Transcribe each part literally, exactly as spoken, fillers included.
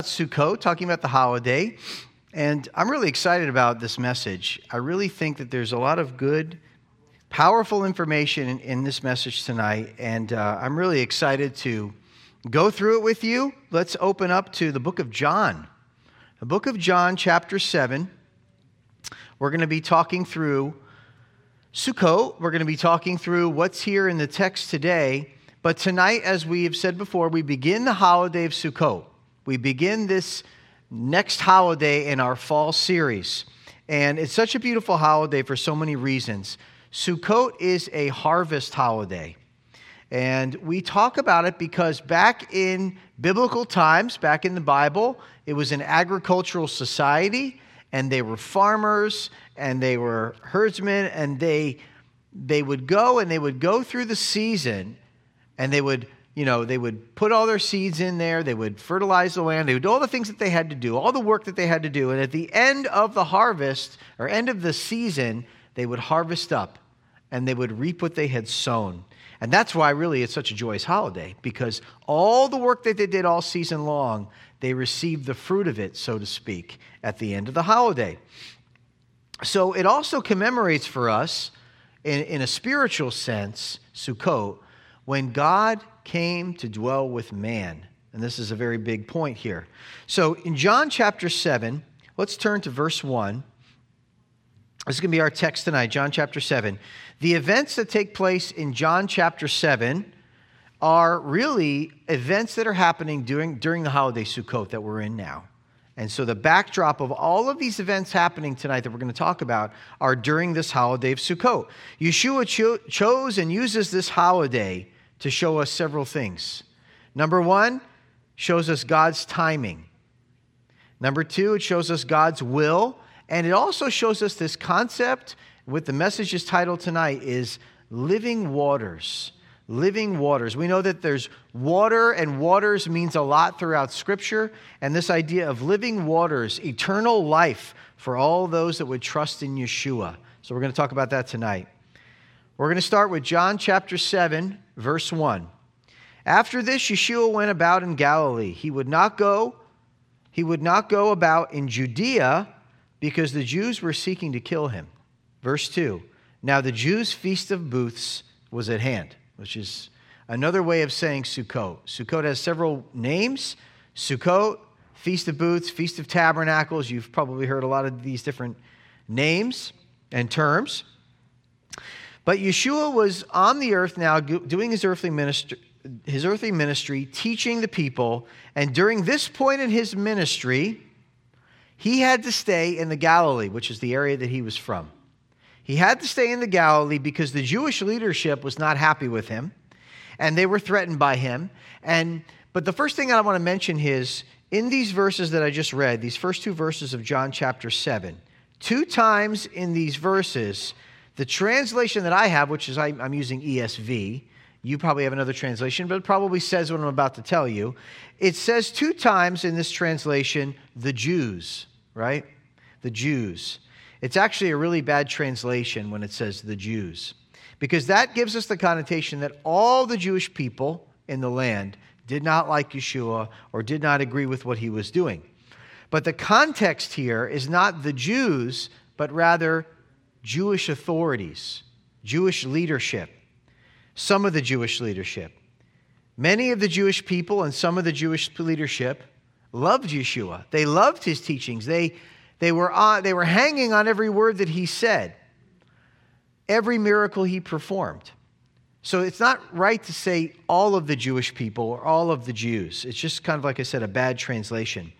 Sukkot, talking about the holiday, and I'm really excited about this message. I really think that there's a lot of good, powerful information in, in this message tonight, and uh, I'm really excited to go through it with you. Let's open up to the book of John. The book of John, chapter seven. We're going to be talking through Sukkot. We're going to be talking through what's here in the text today, but tonight, as we have said before, we begin the holiday of Sukkot. We begin this next holiday in our fall series, and it's such a beautiful holiday for so many reasons. Sukkot is a harvest holiday, and we talk about it because back in biblical times, back in the Bible, it was an agricultural society, and they were farmers, and they were herdsmen, and they they would go and they would go through the season, and they would You know, they would put all their seeds in there, they would fertilize the land, they would do all the things that they had to do, all the work that they had to do, and at the end of the harvest, or end of the season, they would harvest up, and they would reap what they had sown. And that's why really it's such a joyous holiday, because all the work that they did all season long, they received the fruit of it, so to speak, at the end of the holiday. So it also commemorates for us, in, in a spiritual sense, Sukkot, when God came to dwell with man. And this is a very big point here. So in John chapter seven, let's turn to verse one. This is going to be our text tonight, John chapter seven. The events that take place in John chapter seven are really events that are happening during, during the holiday Sukkot that we're in now. And so the backdrop of all of these events happening tonight that we're going to talk about are during this holiday of Sukkot. Yeshua cho- chose and uses this holiday to show us several things. Number one, shows us God's timing. Number two, it shows us God's will. And it also shows us this concept, with the message's title tonight, is living waters. Living waters. We know that there's water, and waters means a lot throughout Scripture. And this idea of living waters, eternal life for all those that would trust in Yeshua. So we're going to talk about that tonight. We're going to start with John chapter seven, verse one. After this, Yeshua went about in Galilee. He would not go, he would not go about in Judea because the Jews were seeking to kill him. Verse two. Now the Jews' feast of booths was at hand, which is another way of saying Sukkot. Sukkot has several names. Sukkot, Feast of Booths, Feast of Tabernacles. You've probably heard a lot of these different names and terms. But Yeshua was on the earth now doing his earthly ministry, his earthly ministry, teaching the people. And during this point in his ministry, he had to stay in the Galilee, which is the area that he was from. He had to stay in the Galilee because the Jewish leadership was not happy with him, and they were threatened by him. And but the first thing I want to mention is, in these verses that I just read, these first two verses of John chapter seven, two times in these verses, the translation that I have, which is I'm using E S V, you probably have another translation, but it probably says what I'm about to tell you. It says two times in this translation, the Jews, right? The Jews. It's actually a really bad translation when it says the Jews, because that gives us the connotation that all the Jewish people in the land did not like Yeshua or did not agree with what he was doing. But the context here is not the Jews, but rather Jewish authorities, Jewish leadership, some of the Jewish leadership. Many of the Jewish people and some of the Jewish leadership loved Yeshua. They loved his teachings. They, they, were on, they were hanging on every word that he said, every miracle he performed. So it's not right to say all of the Jewish people or all of the Jews. It's just kind of, like I said, a bad translation.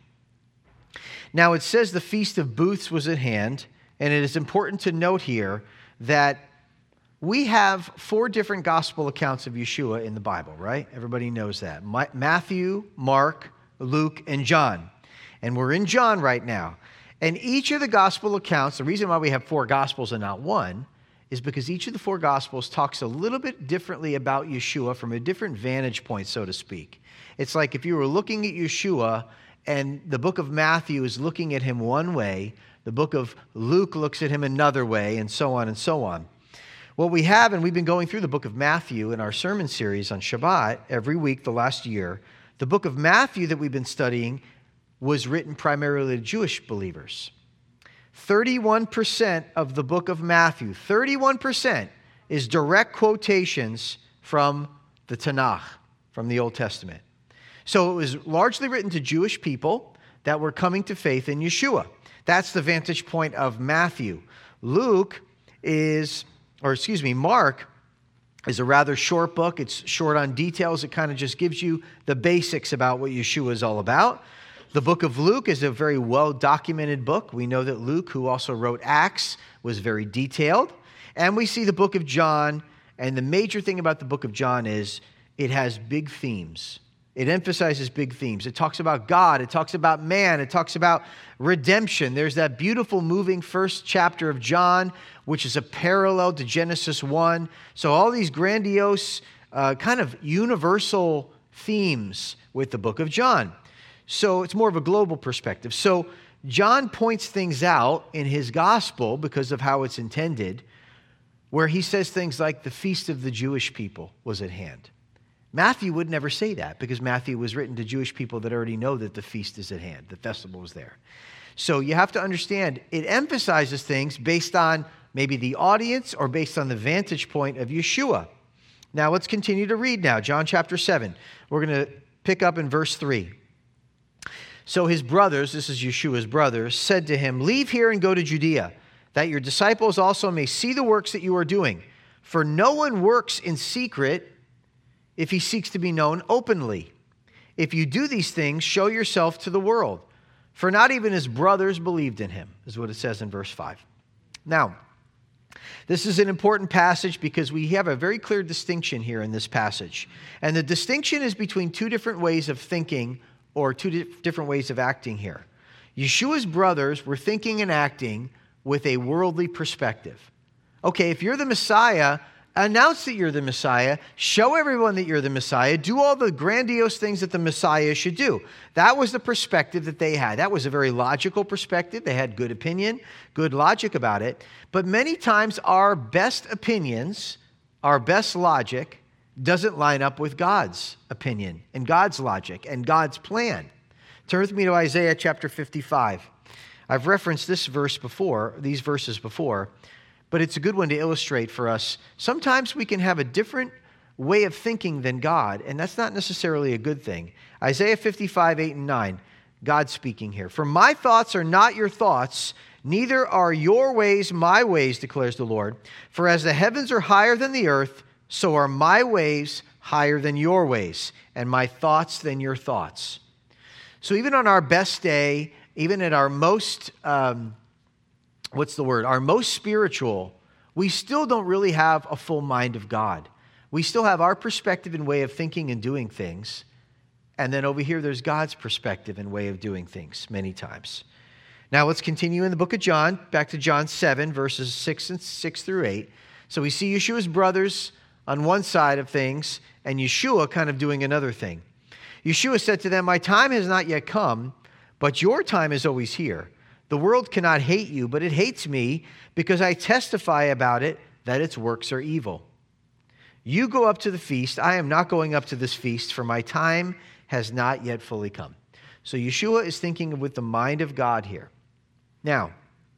Now it says the Feast of Booths was at hand. And it is important to note here that we have four different gospel accounts of Yeshua in the Bible, right? Everybody knows that. Matthew, Mark, Luke, and John. And we're in John right now. And each of the gospel accounts, the reason why we have four gospels and not one, is because each of the four gospels talks a little bit differently about Yeshua from a different vantage point, so to speak. It's like if you were looking at Yeshua and the book of Matthew is looking at him one way, the book of Luke looks at him another way, and so on and so on. What we have, and we've been going through the book of Matthew in our sermon series on Shabbat every week the last year, the book of Matthew that we've been studying was written primarily to Jewish believers. thirty-one percent of the book of Matthew, thirty-one percent is direct quotations from the Tanakh, from the Old Testament. So it was largely written to Jewish people that were coming to faith in Yeshua. That's the vantage point of Matthew. Luke is, or excuse me, Mark is a rather short book. It's short on details. It kind of just gives you the basics about what Yeshua is all about. The book of Luke is a very well-documented book. We know that Luke, who also wrote Acts, was very detailed. And we see the book of John, and the major thing about the book of John is it has big themes. It emphasizes big themes. It talks about God. It talks about man. It talks about redemption. There's that beautiful, moving first chapter of John, which is a parallel to Genesis one. So all these grandiose, uh, kind of universal themes with the book of John. So it's more of a global perspective. So John points things out in his gospel because of how it's intended, where he says things like the feast of the Jewish people was at hand. Matthew would never say that because Matthew was written to Jewish people that already know that the feast is at hand. The festival is there. So you have to understand, it emphasizes things based on maybe the audience or based on the vantage point of Yeshua. Now let's continue to read now. John chapter seven. We're going to pick up in verse three. So his brothers, this is Yeshua's brothers, said to him, "Leave here and go to Judea, that your disciples also may see the works that you are doing. For no one works in secret if he seeks to be known openly. If you do these things, show yourself to the world. For not even his brothers believed in him," is what it says in verse five. Now, this is an important passage because we have a very clear distinction here in this passage. And the distinction is between two different ways of thinking or two di- different ways of acting here. Yeshua's brothers were thinking and acting with a worldly perspective. Okay, if you're the Messiah, announce that you're the Messiah. Show everyone that you're the Messiah. Do all the grandiose things that the Messiah should do. That was the perspective that they had. That was a very logical perspective. They had good opinion, good logic about it. But many times our best opinions, our best logic, doesn't line up with God's opinion and God's logic and God's plan. Turn with me to Isaiah chapter fifty-five. I've referenced this verse before, these verses before, but it's a good one to illustrate for us. Sometimes we can have a different way of thinking than God, and that's not necessarily a good thing. Isaiah fifty-five, eight and nine, God speaking here. "For my thoughts are not your thoughts, neither are your ways my ways, declares the Lord. For as the heavens are higher than the earth, so are my ways higher than your ways, and my thoughts than your thoughts." So even on our best day, even at our most, um, what's the word, our most spiritual, we still don't really have a full mind of God. We still have our perspective and way of thinking and doing things. And then over here, there's God's perspective and way of doing things many times. Now let's continue in the book of John, back to John seven, verses six and six through eight. So we see Yeshua's brothers on one side of things, and Yeshua kind of doing another thing. Yeshua said to them, "My time has not yet come, but your time is always here. The world cannot hate you, but it hates me because I testify about it that its works are evil. You go up to the feast. I am not going up to this feast, for my time has not yet fully come." So Yeshua is thinking with the mind of God here. Now,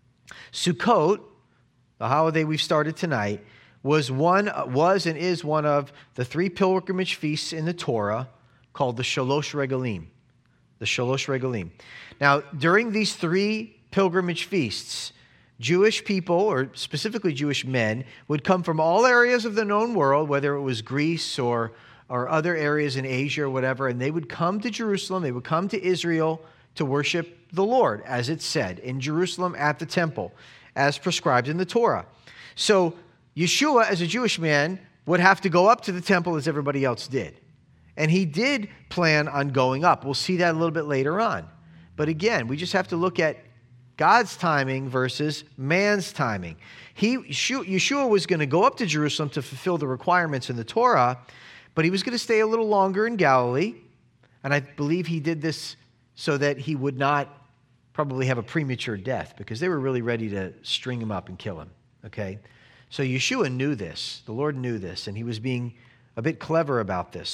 Sukkot, the holiday we've started tonight, was one was and is one of the three pilgrimage feasts in the Torah called the Shalosh Regalim. The Shalosh Regalim. Now, during these three pilgrimage feasts, Jewish people, or specifically Jewish men, would come from all areas of the known world, whether it was Greece or, or other areas in Asia or whatever, and they would come to Jerusalem, they would come to Israel to worship the Lord, as it said, in Jerusalem at the temple, as prescribed in the Torah. So Yeshua, as a Jewish man, would have to go up to the temple as everybody else did. And he did plan on going up. We'll see that a little bit later on. But again, we just have to look at God's timing versus man's timing. He, Yeshua was going to go up to Jerusalem to fulfill the requirements in the Torah, but he was going to stay a little longer in Galilee. And I believe he did this so that he would not probably have a premature death, because they were really ready to string him up and kill him. Okay? So Yeshua knew this. The Lord knew this, and he was being a bit clever about this.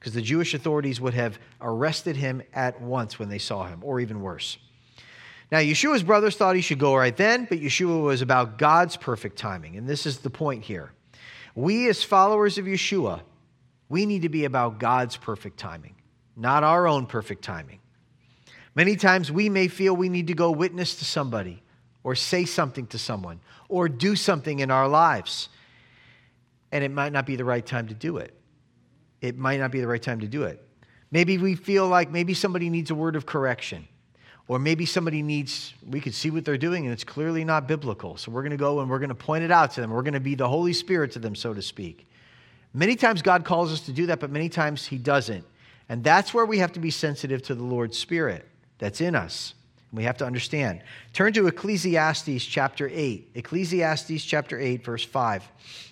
because the Jewish authorities would have arrested him at once when they saw him, or even worse. Now, Yeshua's brothers thought he should go right then, but Yeshua was about God's perfect timing, and this is the point here. We, as followers of Yeshua, we need to be about God's perfect timing, not our own perfect timing. Many times we may feel we need to go witness to somebody, or say something to someone, or do something in our lives, and it might not be the right time to do it. It might not be the right time to do it. Maybe we feel like maybe somebody needs a word of correction. Or maybe somebody needs, we could see what they're doing and it's clearly not biblical. So we're going to go and we're going to point it out to them. We're going to be the Holy Spirit to them, so to speak. Many times God calls us to do that, but many times he doesn't. And that's where we have to be sensitive to the Lord's Spirit that's in us. We have to understand. Turn to Ecclesiastes chapter eight. Ecclesiastes chapter eight, verse five.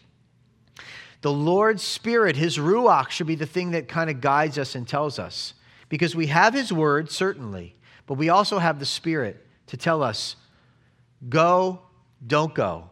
The Lord's Spirit, his Ruach, should be the thing that kind of guides us and tells us. Because we have his word, certainly. But we also have the Spirit to tell us, go, don't go.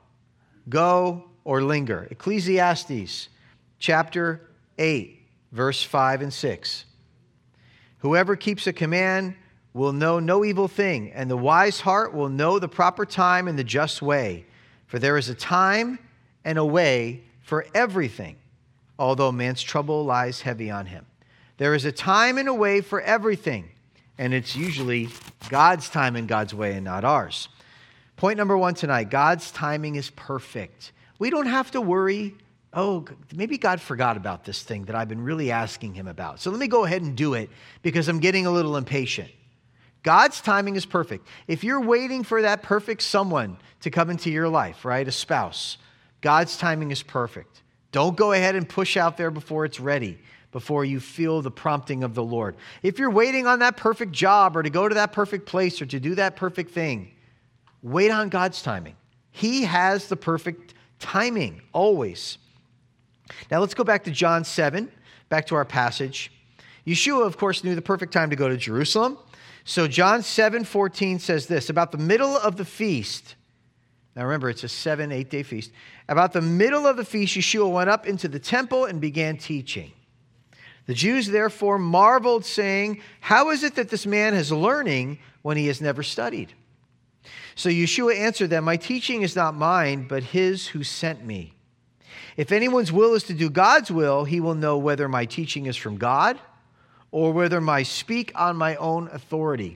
Go or linger. Ecclesiastes chapter eight, verse five and six. Whoever keeps a command will know no evil thing, and the wise heart will know the proper time and the just way. For there is a time and a way for everything, although man's trouble lies heavy on him. There is a time and a way for everything. And it's usually God's time and God's way and not ours. Point number one tonight, God's timing is perfect. We don't have to worry, oh, maybe God forgot about this thing that I've been really asking him about. So let me go ahead and do it because I'm getting a little impatient. God's timing is perfect. If you're waiting for that perfect someone to come into your life, right, a spouse, God's timing is perfect. Don't go ahead and push out there before it's ready, before you feel the prompting of the Lord. If you're waiting on that perfect job or to go to that perfect place or to do that perfect thing, wait on God's timing. He has the perfect timing, always. Now let's go back to John seven, back to our passage. Yeshua, of course, knew the perfect time to go to Jerusalem. So John seven fourteen says this, about the middle of the feast. Now remember, it's a seven, eight-day feast. About the middle of the feast, Yeshua went up into the temple and began teaching. The Jews therefore marveled, saying, how is it that this man is learning when he has never studied? So Yeshua answered them, my teaching is not mine, but his who sent me. If anyone's will is to do God's will, he will know whether my teaching is from God or whether I speak on my own authority.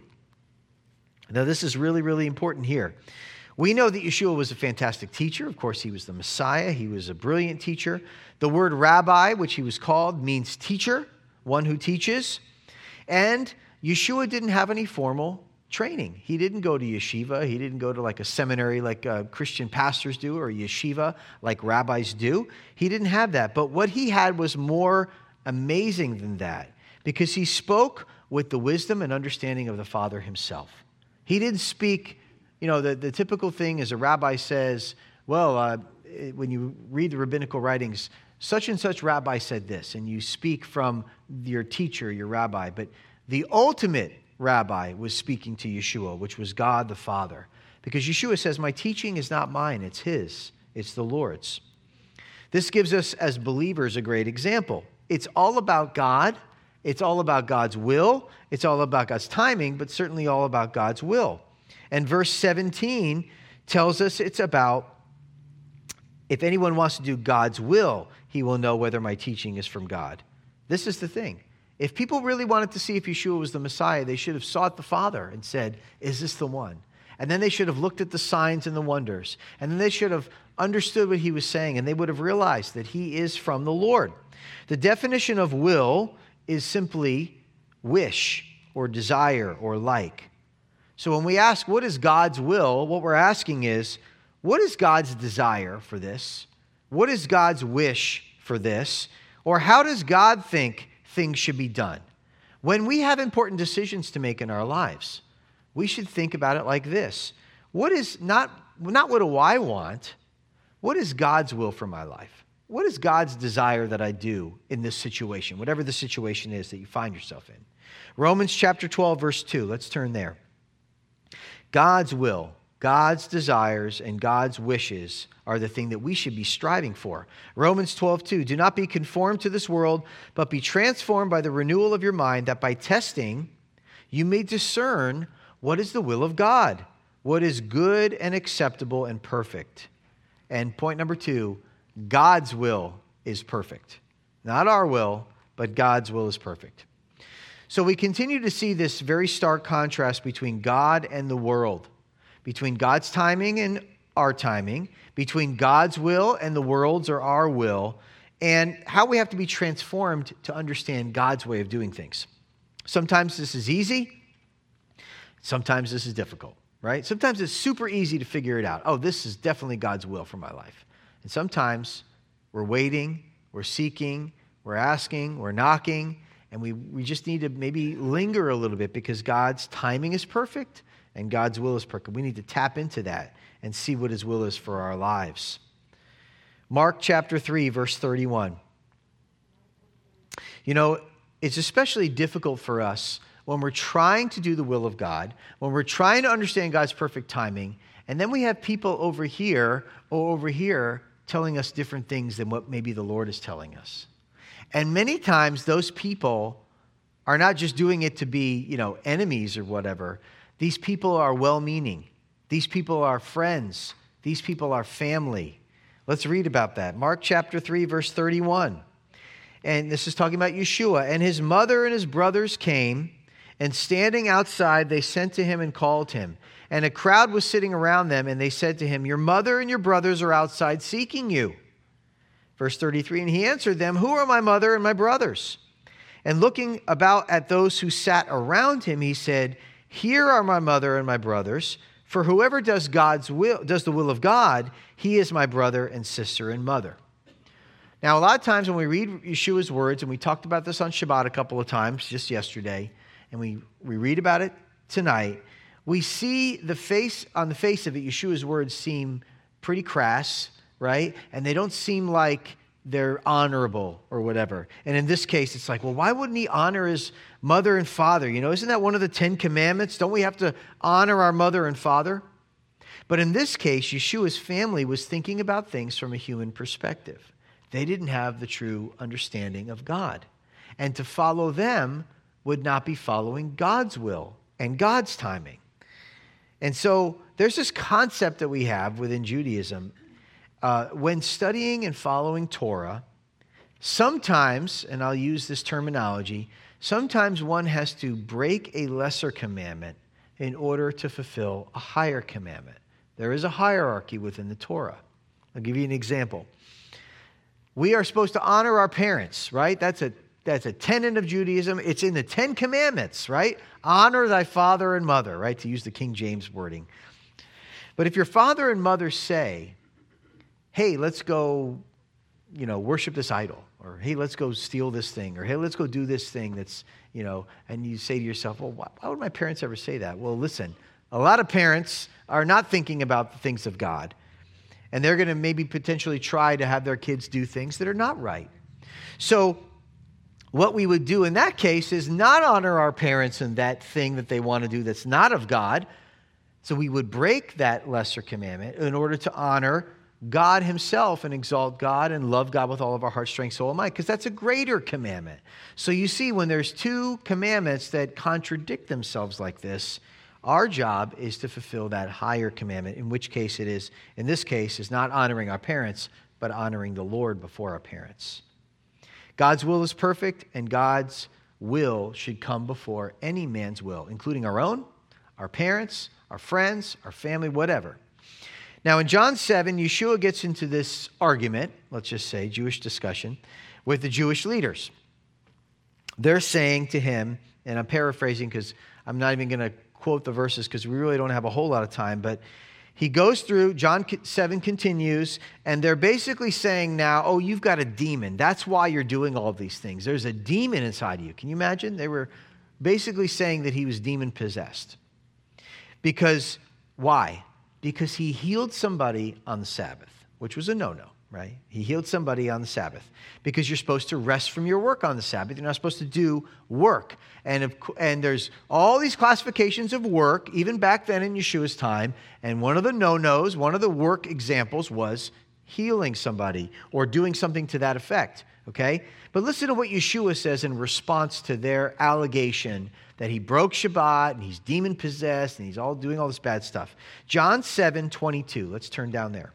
Now this is really, really important here. We know that Yeshua was a fantastic teacher. Of course, he was the Messiah. He was a brilliant teacher. The word rabbi, which he was called, means teacher, one who teaches. And Yeshua didn't have any formal training. He didn't go to yeshiva. He didn't go to like a seminary like uh, Christian pastors do, or yeshiva like rabbis do. He didn't have that. But what he had was more amazing than that, because he spoke with the wisdom and understanding of the Father himself. He didn't speak. You know, the, the typical thing is a rabbi says, well, uh, when you read the rabbinical writings, such and such rabbi said this, and you speak from your teacher, your rabbi. But the ultimate rabbi was speaking to Yeshua, which was God the Father. Because Yeshua says, my teaching is not mine, it's his, it's the Lord's. This gives us as believers a great example. It's all about God, it's all about God's will, it's all about God's timing, but certainly all about God's will. And verse seventeen tells us it's about, if anyone wants to do God's will, he will know whether my teaching is from God. This is the thing. If people really wanted to see if Yeshua was the Messiah, they should have sought the Father and said, is this the one? And then they should have looked at the signs and the wonders. And then they should have understood what he was saying, and they would have realized that he is from the Lord. The definition of will is simply wish or desire or like. So when we ask, what is God's will? What we're asking is, what is God's desire for this? What is God's wish for this? Or how does God think things should be done? When we have important decisions to make in our lives, we should think about it like this. What is not, not what do I want? What is God's will for my life? What is God's desire that I do in this situation, whatever the situation is that you find yourself in? Romans chapter twelve, verse two. Let's turn there. God's will, God's desires and God's wishes are the thing that we should be striving for. Romans twelve two, do not be conformed to this world, but be transformed by the renewal of your mind, that by testing you may discern what is the will of God, what is good and acceptable and perfect. And point number two, God's will is perfect. Not our will, but God's will is perfect. So we continue to see this very stark contrast between God and the world, between God's timing and our timing, between God's will and the world's or our will, and how we have to be transformed to understand God's way of doing things. Sometimes this is easy. Sometimes this is difficult, right? Sometimes it's super easy to figure it out. Oh, this is definitely God's will for my life. And sometimes we're waiting, we're seeking, we're asking, we're knocking, and we, we just need to maybe linger a little bit because God's timing is perfect and God's will is perfect. We need to tap into that and see what his will is for our lives. Mark chapter three, verse thirty-one. You know, it's especially difficult for us when we're trying to do the will of God, when we're trying to understand God's perfect timing, and then we have people over here or over here telling us different things than what maybe the Lord is telling us. And many times those people are not just doing it to be, you know, enemies or whatever. These people are well-meaning. These people are friends. These people are family. Let's read about that. Mark chapter three, verse thirty-one. And this is talking about Yeshua. And his mother and his brothers came, and standing outside, they sent to him and called him. And a crowd was sitting around them, and they said to him, your mother and your brothers are outside seeking you. Verse thirty-three, and he answered them, who are my mother and my brothers? And looking about at those who sat around him, he said, here are my mother and my brothers. For whoever does God's will, does the will of God, he is my brother and sister and mother. Now, a lot of times when we read Yeshua's words, and we talked about this on Shabbat a couple of times just yesterday, and we, we read about it tonight, we see the face, on the face of it, Yeshua's words seem pretty crass, right? And they don't seem like they're honorable or whatever. And in this case, it's like, well, why wouldn't he honor his mother and father? You know, isn't that one of the Ten Commandments? Don't we have to honor our mother and father? But in this case, Yeshua's family was thinking about things from a human perspective. They didn't have the true understanding of God. And to follow them would not be following God's will and God's timing. And so there's this concept that we have within Judaism. Uh, when studying and following Torah, sometimes, and I'll use this terminology, sometimes one has to break a lesser commandment in order to fulfill a higher commandment. There is a hierarchy within the Torah. I'll give you an example. We are supposed to honor our parents, right? That's a that's a tenet of Judaism. It's in the Ten Commandments, right? Honor thy father and mother, right? To use the King James wording. But if your father and mother say, hey, let's go, you know, worship this idol, or hey, let's go steal this thing, or hey, let's go do this thing that's, you know, and you say to yourself, well, why, why would my parents ever say that? Well, listen, a lot of parents are not thinking about the things of God, and they're going to maybe potentially try to have their kids do things that are not right. So what we would do in that case is not honor our parents in that thing that they want to do that's not of God. So we would break that lesser commandment in order to honor God himself and exalt God and love God with all of our heart, strength, soul, and mind, because that's a greater commandment. So you see, when there's two commandments that contradict themselves like this, our job is to fulfill that higher commandment, in which case it is, in this case, is not honoring our parents, but honoring the Lord before our parents. God's will is perfect, and God's will should come before any man's will, including our own, our parents, our friends, our family, whatever. Now, in John seven, Yeshua gets into this argument, let's just say, Jewish discussion, with the Jewish leaders. They're saying to him, and I'm paraphrasing because I'm not even going to quote the verses because we really don't have a whole lot of time, but he goes through, John seven continues, and they're basically saying now, oh, you've got a demon. That's why you're doing all of these things. There's a demon inside of you. Can you imagine? They were basically saying that he was demon-possessed. Because, why? Because he healed somebody on the Sabbath, which was a no-no, right? He healed somebody on the Sabbath because you're supposed to rest from your work on the Sabbath. You're not supposed to do work. And, of, and there's all these classifications of work, even back then in Yeshua's time. And one of the no-nos, one of the work examples was healing somebody or doing something to that effect, okay? But listen to what Yeshua says in response to their allegation that he broke Shabbat and he's demon-possessed and he's all doing all this bad stuff. John seven twenty-two. Let's turn down there.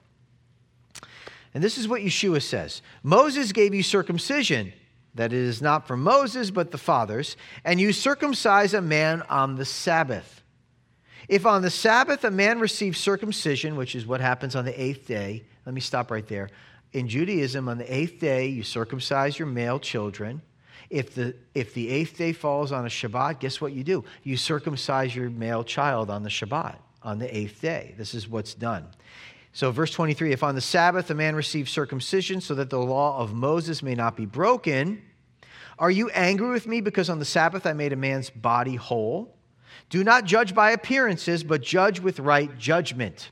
And this is what Yeshua says. Moses gave you circumcision, that it is not from Moses, but the fathers, and you circumcise a man on the Sabbath. If on the Sabbath a man receives circumcision, which is what happens on the eighth day, let me stop right there. In Judaism, on the eighth day, you circumcise your male children. If the, if the eighth day falls on a Shabbat, guess what you do? You circumcise your male child on the Shabbat, on the eighth day. This is what's done. So verse twenty-three, if on the Sabbath a man receives circumcision so that the law of Moses may not be broken, are you angry with me because on the Sabbath I made a man's body whole? Do not judge by appearances, but judge with right judgment.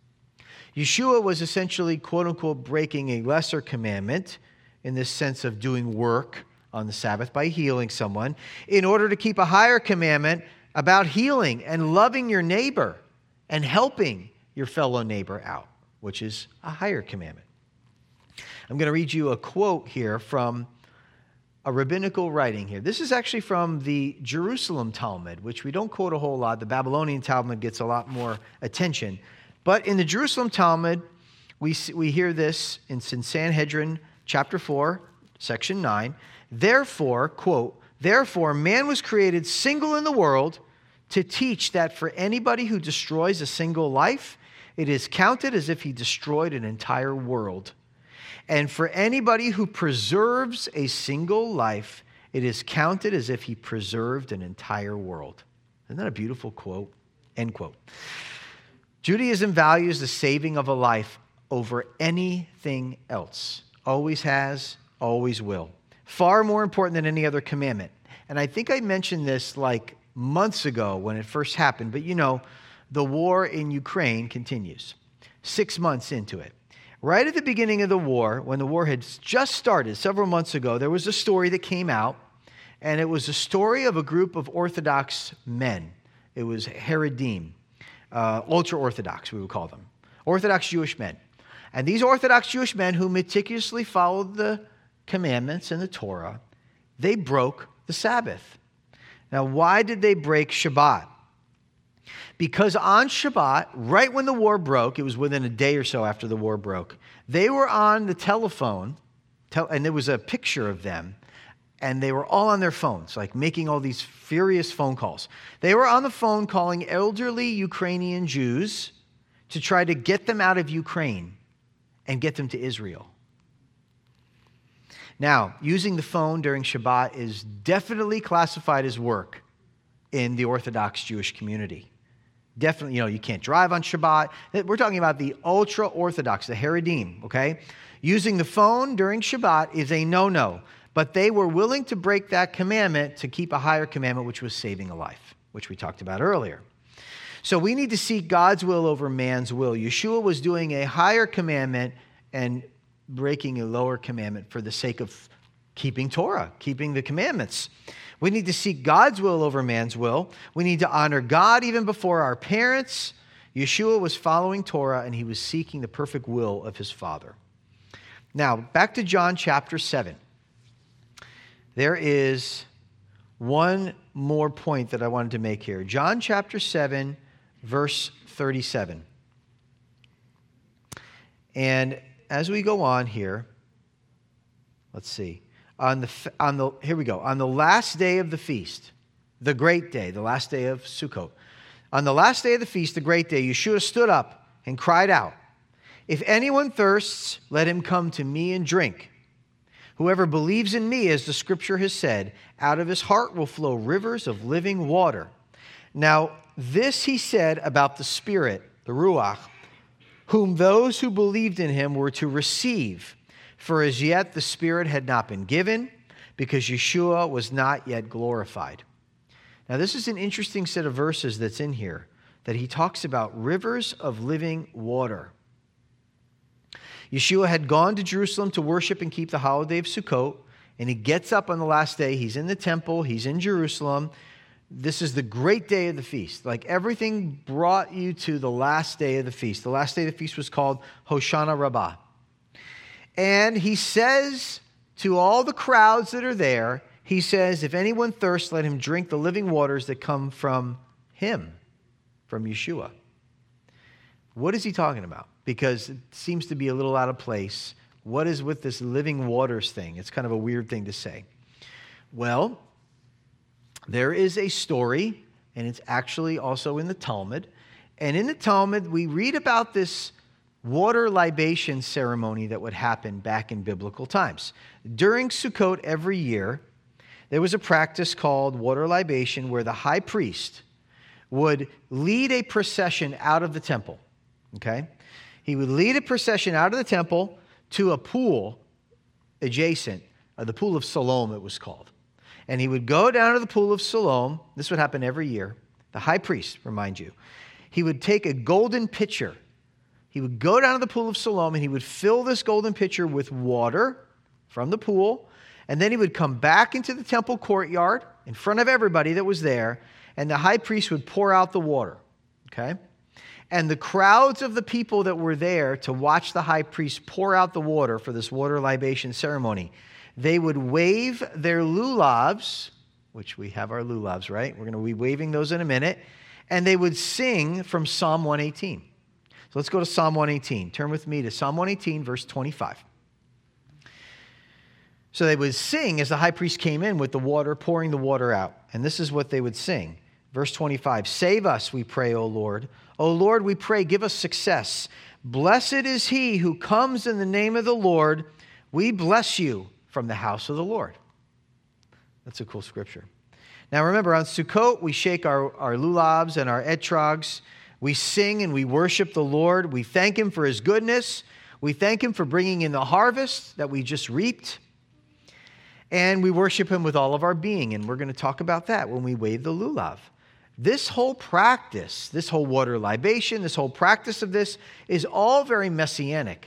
Yeshua was essentially, quote unquote, breaking a lesser commandment in this sense of doing work on the Sabbath by healing someone in order to keep a higher commandment about healing and loving your neighbor and helping your fellow neighbor out, which is a higher commandment. I'm going to read you a quote here from a rabbinical writing here. This is actually from the Jerusalem Talmud, which we don't quote a whole lot. The Babylonian Talmud gets a lot more attention. But in the Jerusalem Talmud, we, we hear this in Sanhedrin chapter four, section nine. Therefore, quote, therefore man was created single in the world to teach that for anybody who destroys a single life, it is counted as if he destroyed an entire world. And for anybody who preserves a single life, it is counted as if he preserved an entire world. Isn't that a beautiful quote? End quote. Judaism values the saving of a life over anything else. Always has, always will. Far more important than any other commandment. And I think I mentioned this like months ago when it first happened, but you know, the war in Ukraine continues. Six months into it. Right at the beginning of the war, when the war had just started several months ago, there was a story that came out, and it was a story of a group of Orthodox men. It was Haredim, uh, ultra-Orthodox, we would call them. Orthodox Jewish men. And these Orthodox Jewish men who meticulously followed the commandments and the Torah, they broke the Sabbath. Now, why did they break Shabbat? Because on Shabbat, right when the war broke, it was within a day or so after the war broke, they were on the telephone, and there was a picture of them, and they were all on their phones, like making all these furious phone calls. They were on the phone calling elderly Ukrainian Jews to try to get them out of Ukraine and get them to Israel. Now, using the phone during Shabbat is definitely classified as work in the Orthodox Jewish community. Definitely, you know, you can't drive on Shabbat. We're talking about the ultra-Orthodox, the Haredim, okay? Using the phone during Shabbat is a no-no, but they were willing to break that commandment to keep a higher commandment, which was saving a life, which we talked about earlier. So we need to seek God's will over man's will. Yeshua was doing a higher commandment and breaking a lower commandment for the sake of keeping Torah, keeping the commandments. We need to seek God's will over man's will. We need to honor God even before our parents. Yeshua was following Torah, and he was seeking the perfect will of his Father. Now, back to John chapter seven. There is one more point that I wanted to make here. John chapter seven, verse thirty-seven. And as we go on here, let's see. On the, on the, here we go. On the last day of the feast, the great day, the last day of Sukkot. On the last day of the feast, the great day, Yeshua stood up and cried out, "If anyone thirsts, let him come to me and drink. Whoever believes in me, as the scripture has said, out of his heart will flow rivers of living water." Now, this he said about the Spirit, the Ruach, whom those who believed in him were to receive. For as yet the Spirit had not been given, because Yeshua was not yet glorified. Now this is an interesting set of verses that's in here, that he talks about rivers of living water. Yeshua had gone to Jerusalem to worship and keep the holiday of Sukkot, and he gets up on the last day. He's in the temple. He's in Jerusalem. This is the great day of the feast. Like everything brought you to the last day of the feast. The last day of the feast was called Hoshana Rabbah. And he says to all the crowds that are there, he says, if anyone thirsts, let him drink the living waters that come from him, from Yeshua. What is he talking about? Because it seems to be a little out of place. What is with this living waters thing? It's kind of a weird thing to say. Well, there is a story, and it's actually also in the Talmud. And in the Talmud, we read about this water libation ceremony that would happen back in biblical times. During Sukkot every year, there was a practice called water libation where the high priest would lead a procession out of the temple. Okay? He would lead a procession out of the temple to a pool adjacent, uh, the pool of Siloam it was called. And he would go down to the pool of Siloam. This would happen every year. The high priest, remind you. He would take a golden pitcher. He would go down to the pool of Siloam and he would fill this golden pitcher with water from the pool. And then he would come back into the temple courtyard in front of everybody that was there. And the high priest would pour out the water. Okay? And the crowds of the people that were there to watch the high priest pour out the water for this water libation ceremony, they would wave their lulavs, which we have our lulavs, right? We're going to be waving those in a minute. And they would sing from Psalm one eighteen. So let's go to Psalm one eighteen. Turn with me to Psalm one eighteen, verse twenty-five. So they would sing as the high priest came in with the water, pouring the water out. And this is what they would sing. Verse twenty-five, save us, we pray, O Lord. O Lord, we pray, give us success. Blessed is he who comes in the name of the Lord. We bless you from the house of the Lord. That's a cool scripture. Now remember, on Sukkot, we shake our, our lulavs and our etrogs. We sing and we worship the Lord. We thank him for his goodness. We thank him for bringing in the harvest that we just reaped. And we worship him with all of our being. And we're going to talk about that when we wave the lulav. This whole practice, this whole water libation, this whole practice of this is all very messianic.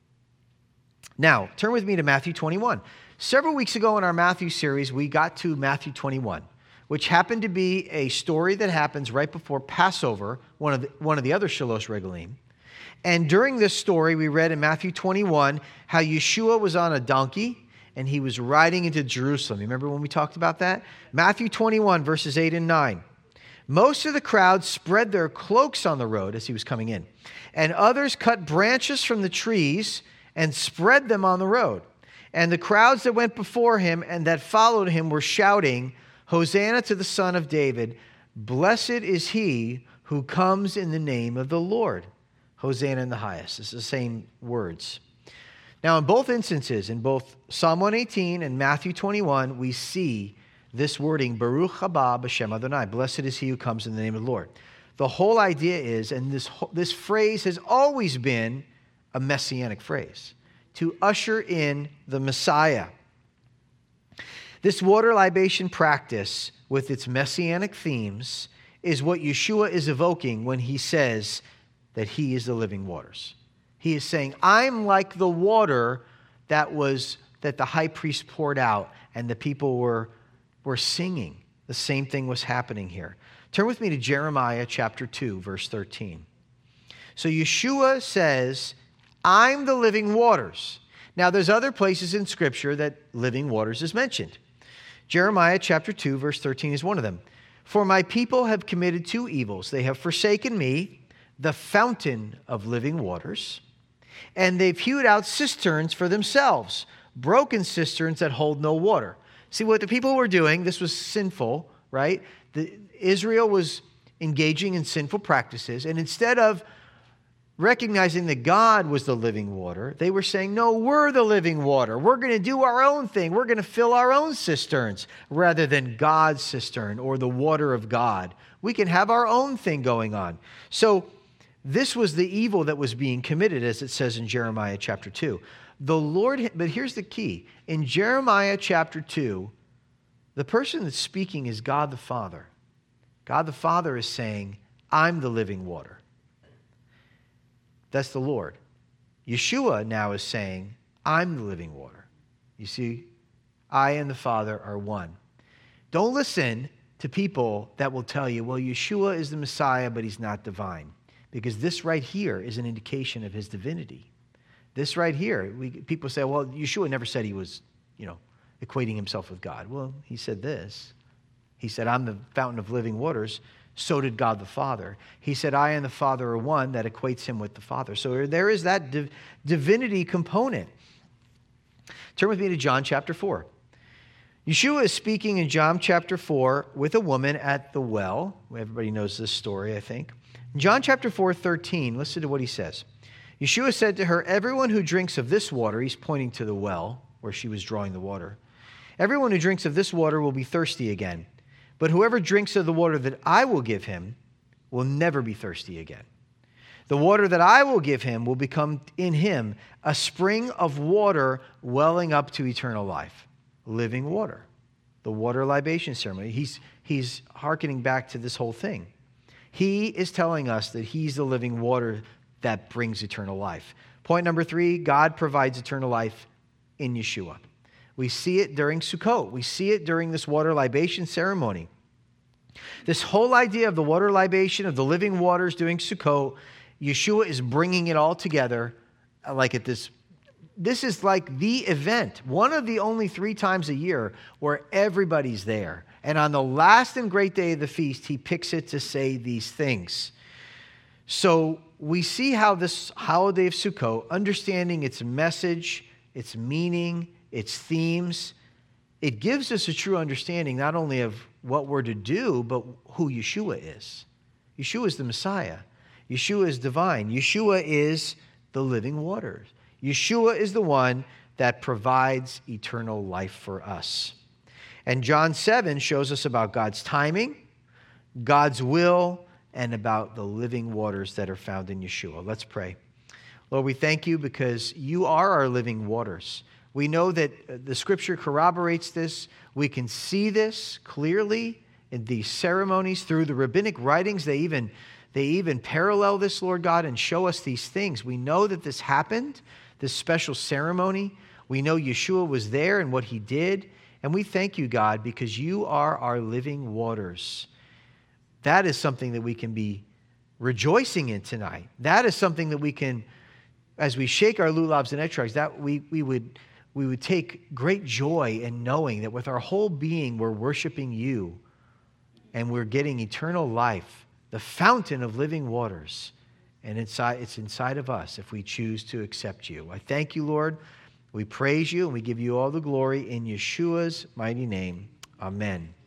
Now, turn with me to Matthew twenty-one. Several weeks ago in our Matthew series, we got to Matthew twenty-one, which happened to be a story that happens right before Passover, one of the, one of the other Shalosh Regalim. And during this story, we read in Matthew twenty-one how Yeshua was on a donkey and he was riding into Jerusalem. You remember when we talked about that? Matthew twenty-one, verses eight and nine. Most of the crowd spread their cloaks on the road as he was coming in, and others cut branches from the trees and spread them on the road. And the crowds that went before him and that followed him were shouting, Hosanna to the Son of David. Blessed is he who comes in the name of the Lord. Hosanna in the highest. It's the same words. Now, in both instances, in both Psalm one eighteen and Matthew twenty-one, we see this wording, Baruch haba b'shem Adonai. Blessed is he who comes in the name of the Lord. The whole idea is, and this, this phrase has always been a messianic phrase, to usher in the Messiah. This water libation practice with its messianic themes is what Yeshua is evoking when he says that he is the living waters. He is saying, I'm like the water that was that the high priest poured out and the people were, were singing. The same thing was happening here. Turn with me to Jeremiah chapter two, verse thirteen. So Yeshua says, I'm the living waters. Now, there's other places in Scripture that living waters is mentioned. Jeremiah chapter two, verse thirteen is one of them. For my people have committed two evils. They have forsaken me, the fountain of living waters, and they've hewed out cisterns for themselves, broken cisterns that hold no water. See, what the people were doing, this was sinful, right? The, Israel was engaging in sinful practices, and instead of recognizing that God was the living water, they were saying, no, we're the living water. We're going to do our own thing. We're going to fill our own cisterns rather than God's cistern or the water of God. We can have our own thing going on. So this was the evil that was being committed, as it says in Jeremiah chapter two. The Lord, but here's the key. In Jeremiah chapter two, the person that's speaking is God the Father. God the Father is saying, I'm the living water. That's the Lord. Yeshua now is saying, I'm the living water. You see, I and the Father are one. Don't listen to people that will tell you, well, Yeshua is the Messiah, but he's not divine. Because this right here is an indication of his divinity. This right here, we, people say, well, Yeshua never said he was, you know, equating himself with God. Well, he said this. He said, I'm the fountain of living waters. So did God the Father. He said, I and the Father are one. That equates him with the Father. So there is that div- divinity component. Turn with me to John chapter four. Yeshua is speaking in John chapter four with a woman at the well. Everybody knows this story, I think. In John chapter four, thirteen, listen to what he says. Yeshua said to her, everyone who drinks of this water, he's pointing to the well where she was drawing the water. Everyone who drinks of this water will be thirsty again. But whoever drinks of the water that I will give him will never be thirsty again. The water that I will give him will become in him a spring of water welling up to eternal life. Living water. The water libation ceremony. He's, he's hearkening back to this whole thing. He is telling us that he's the living water that brings eternal life. Point number three, God provides eternal life in Yeshua. We see it during Sukkot. We see it during this water libation ceremony. This whole idea of the water libation, of the living waters during Sukkot, Yeshua is bringing it all together like at this. This is like the event, one of the only three times a year where everybody's there. And on the last and great day of the feast, he picks it to say these things. So we see how this holiday of Sukkot, understanding its message, its meaning, its themes, it gives us a true understanding not only of what we're to do, but who Yeshua is. Yeshua is the Messiah. Yeshua is divine. Yeshua is the living waters. Yeshua is the one that provides eternal life for us. And John seven shows us about God's timing, God's will, and about the living waters that are found in Yeshua. Let's pray. Lord, we thank you because you are our living waters. We know that the Scripture corroborates this. We can see this clearly in these ceremonies through the rabbinic writings. They even, they even parallel this, Lord God, and show us these things. We know that this happened, this special ceremony. We know Yeshua was there and what he did. And we thank you, God, because you are our living waters. That is something that we can be rejoicing in tonight. That is something that we can, as we shake our lulavs and etrogs, that we, we would... we would take great joy in knowing that with our whole being, we're worshiping you and we're getting eternal life, the fountain of living waters. And inside, it's inside of us if we choose to accept you. I thank you, Lord. We praise you and we give you all the glory in Yeshua's mighty name. Amen.